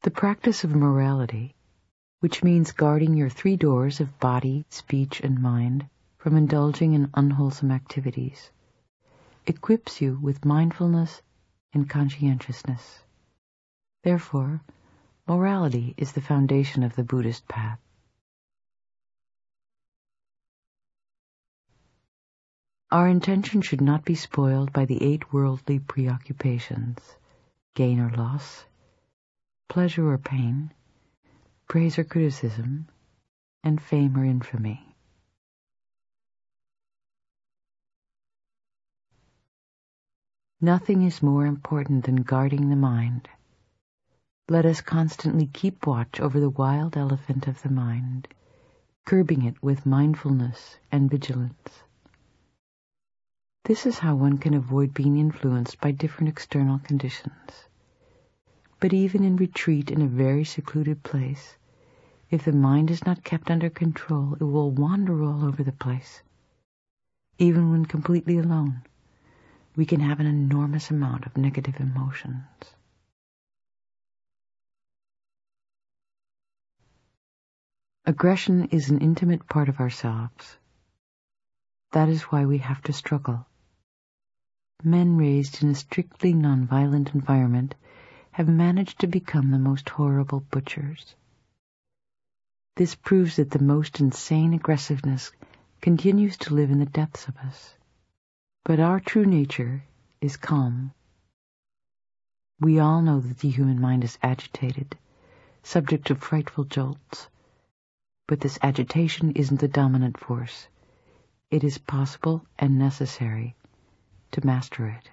The practice of morality, which means guarding your three doors of body, speech, and mind from indulging in unwholesome activities, equips you with mindfulness and conscientiousness. Therefore, morality is the foundation of the Buddhist path. Our intention should not be spoiled by the 8 worldly preoccupations, gain or loss, pleasure or pain, praise or criticism, and fame or infamy. Nothing is more important than guarding the mind. Let us constantly keep watch over the wild elephant of the mind, curbing it with mindfulness and vigilance. This is how one can avoid being influenced by different external conditions. But even in retreat in a very secluded place, if the mind is not kept under control, it will wander all over the place. Even when completely alone, we can have an enormous amount of negative emotions. Aggression is an intimate part of ourselves. That is why we have to struggle. Men raised in a strictly nonviolent environment have managed to become the most horrible butchers. This proves that the most insane aggressiveness continues to live in the depths of us. But our true nature is calm. We all know that the human mind is agitated, subject to frightful jolts. But this agitation isn't the dominant force. It is possible and necessary to master it.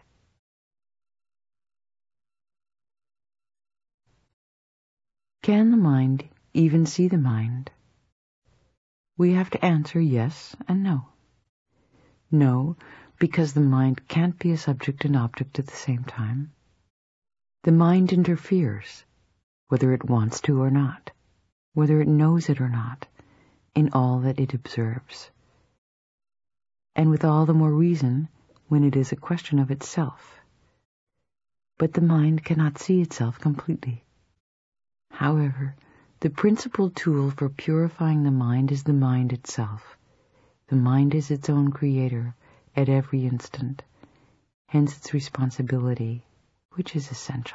Can the mind even see the mind? We have to answer yes and no. No, because the mind can't be a subject and object at the same time. The mind interferes, whether it wants to or not, whether it knows it or not, in all that it observes. And with all the more reason when it is a question of itself. But the mind cannot see itself completely. However, the principal tool for purifying the mind is the mind itself. The mind is its own creator at every instant, hence its responsibility, which is essential.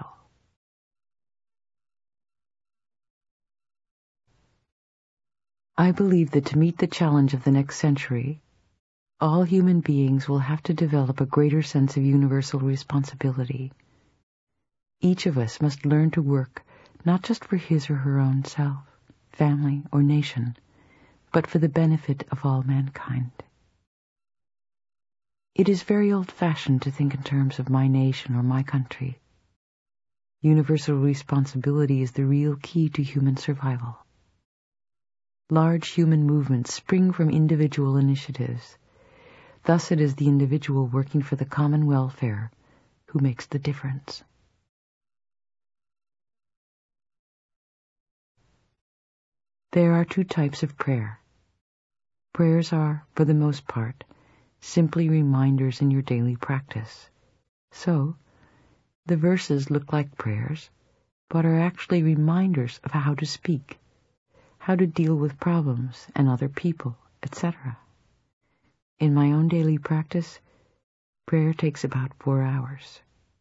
I believe that to meet the challenge of the next century, all human beings will have to develop a greater sense of universal responsibility. Each of us must learn to work not just for his or her own self, family, or nation, but for the benefit of all mankind. It is very old-fashioned to think in terms of my nation or my country. Universal responsibility is the real key to human survival. Large human movements spring from individual initiatives. Thus it is the individual working for the common welfare who makes the difference. There are 2 types of prayer. Prayers are, for the most part, simply reminders in your daily practice. So, the verses look like prayers, but are actually reminders of how to speak, how to deal with problems and other people, etc. In my own daily practice, prayer takes about 4 hours.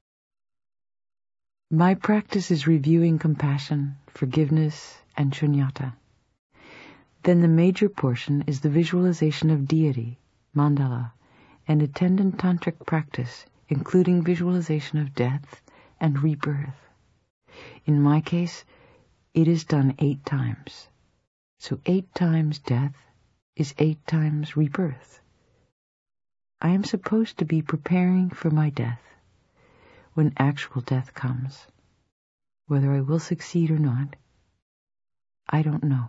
My practice is reviewing compassion, forgiveness, and shunyata. Then the major portion is the visualization of deity, mandala, and attendant tantric practice, including visualization of death and rebirth. In my case, it is done 8 times. So 8 times death is 8 times rebirth. I am supposed to be preparing for my death. When actual death comes, whether I will succeed or not, I don't know.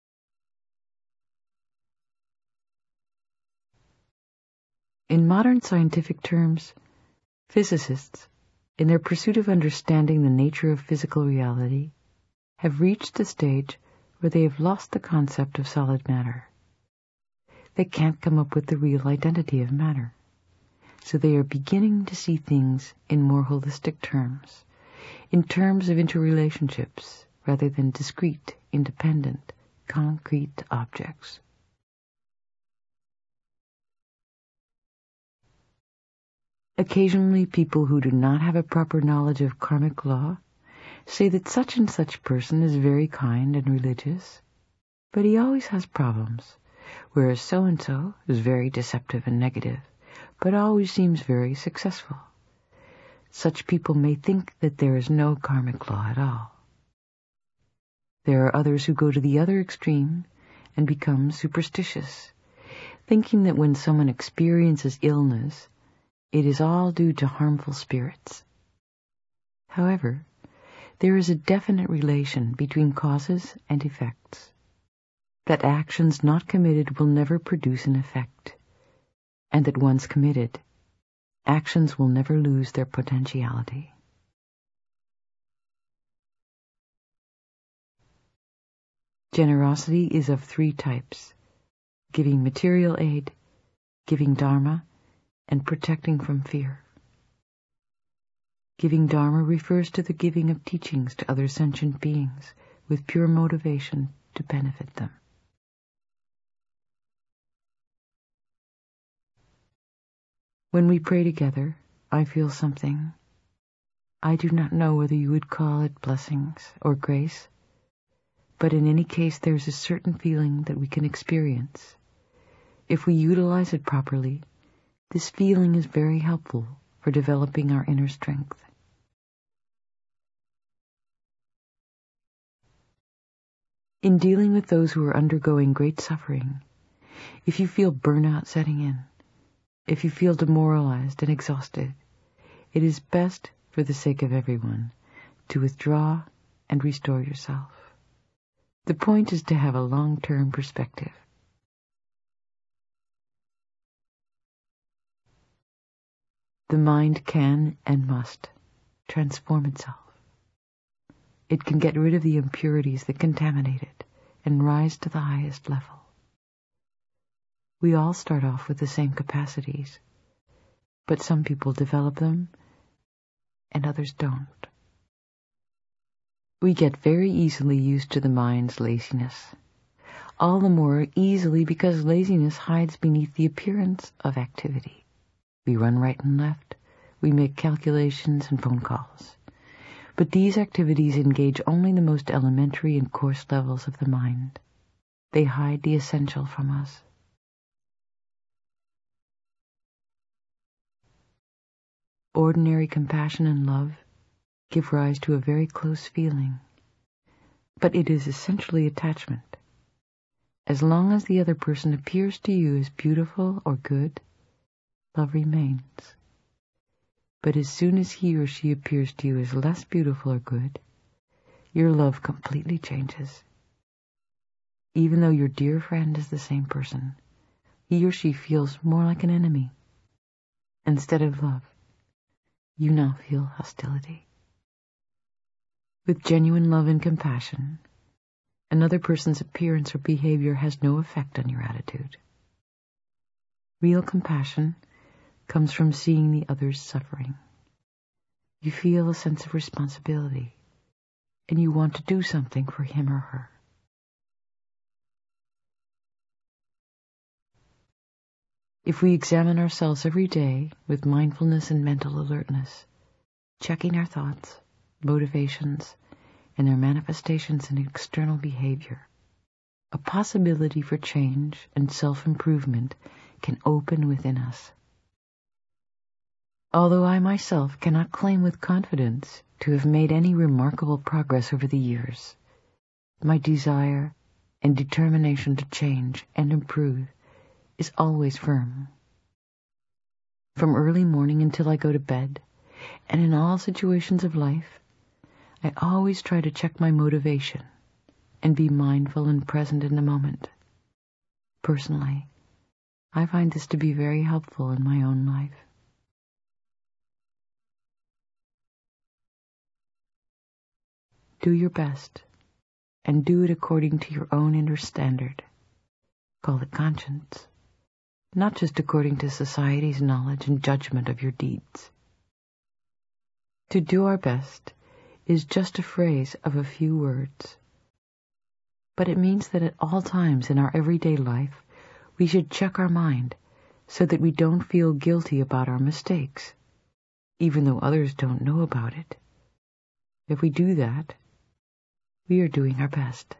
In modern scientific terms, physicists, in their pursuit of understanding the nature of physical reality, have reached the stage where they have lost the concept of solid matter. They can't come up with the real identity of matter. So they are beginning to see things in more holistic terms, in terms of interrelationships rather than discrete, independent, concrete objects. Occasionally, people who do not have a proper knowledge of karmic law say that such and such person is very kind and religious, but he always has problems, whereas so-and-so is very deceptive and negative, but always seems very successful. Such people may think that there is no karmic law at all. There are others who go to the other extreme and become superstitious, thinking that when someone experiences illness, it is all due to harmful spirits. However, there is a definite relation between causes and effects, that actions not committed will never produce an effect, and that once committed, actions will never lose their potentiality. Generosity is of 3 types: giving material aid, giving dharma, and protecting from fear. Giving dharma refers to the giving of teachings to other sentient beings with pure motivation to benefit them. When we pray together, I feel something. I do not know whether you would call it blessings or grace, but in any case there's a certain feeling that we can experience. If we utilize it properly, this feeling is very helpful for developing our inner strength. In dealing with those who are undergoing great suffering, if you feel burnout setting in, if you feel demoralized and exhausted, it is best, for the sake of everyone, to withdraw and restore yourself. The point is to have a long-term perspective. The mind can and must transform itself. It can get rid of the impurities that contaminate it and rise to the highest level. We all start off with the same capacities, but some people develop them and others don't. We get very easily used to the mind's laziness, all the more easily because laziness hides beneath the appearance of activity. We run right and left. We make calculations and phone calls. But these activities engage only the most elementary and coarse levels of the mind. They hide the essential from us. Ordinary compassion and love give rise to a very close feeling, but it is essentially attachment. As long as the other person appears to you as beautiful or good, love remains. But as soon as he or she appears to you as less beautiful or good, your love completely changes. Even though your dear friend is the same person, he or she feels more like an enemy. Instead of love, you now feel hostility. With genuine love and compassion, another person's appearance or behavior has no effect on your attitude. Real compassion comes from seeing the other's suffering. You feel a sense of responsibility, and you want to do something for him or her. If we examine ourselves every day with mindfulness and mental alertness, checking our thoughts, motivations, and their manifestations in external behavior, a possibility for change and self-improvement can open within us. Although I myself cannot claim with confidence to have made any remarkable progress over the years, my desire and determination to change and improve is always firm. From early morning until I go to bed, and in all situations of life, I always try to check my motivation and be mindful and present in the moment. Personally, I find this to be very helpful in my own life. Do your best, and do it according to your own inner standard. Call it conscience, not just according to society's knowledge and judgment of your deeds. To do our best is just a phrase of a few words. But it means that at all times in our everyday life, we should check our mind so that we don't feel guilty about our mistakes, even though others don't know about it. If we do that, we are doing our best.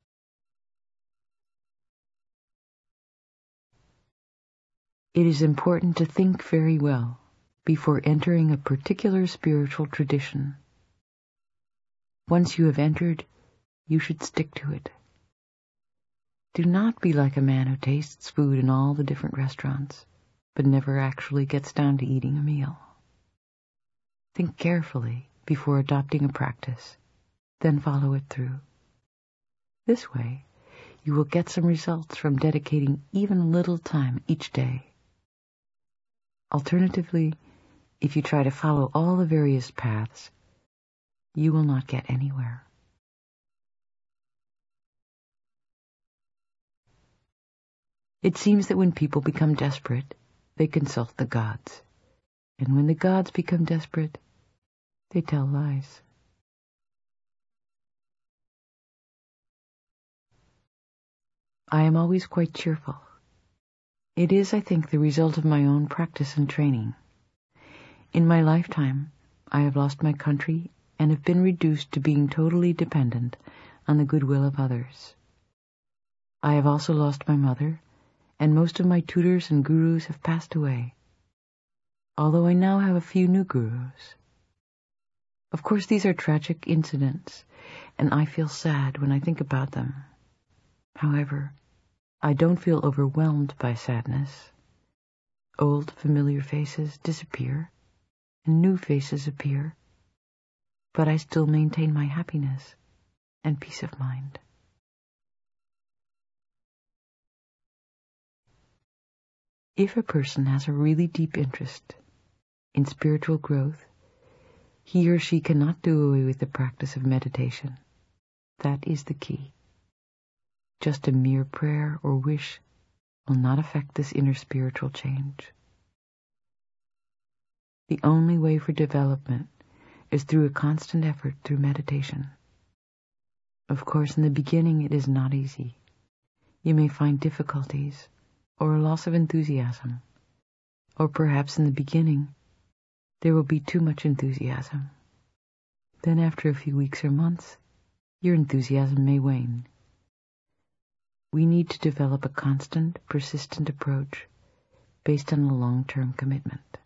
It is important to think very well before entering a particular spiritual tradition. Once you have entered, you should stick to it. Do not be like a man who tastes food in all the different restaurants, but never actually gets down to eating a meal. Think carefully before adopting a practice, then follow it through. This way, you will get some results from dedicating even a little time each day. Alternatively, if you try to follow all the various paths, you will not get anywhere. It seems that when people become desperate, they consult the gods. And when the gods become desperate, they tell lies. I am always quite cheerful. It is, I think, the result of my own practice and training. In my lifetime, I have lost my country and have been reduced to being totally dependent on the goodwill of others. I have also lost my mother, and most of my tutors and gurus have passed away, although I now have a few new gurus. Of course, these are tragic incidents, and I feel sad when I think about them. However, I don't feel overwhelmed by sadness. Old, familiar faces disappear, and new faces appear, but I still maintain my happiness and peace of mind. If a person has a really deep interest in spiritual growth, he or she cannot do away with the practice of meditation. That is the key. Just a mere prayer or wish will not affect this inner spiritual change. The only way for development is through a constant effort through meditation. Of course, in the beginning it is not easy. You may find difficulties or a loss of enthusiasm, or perhaps in the beginning there will be too much enthusiasm. Then after a few weeks or months, your enthusiasm may wane. We need to develop a constant, persistent approach based on a long-term commitment.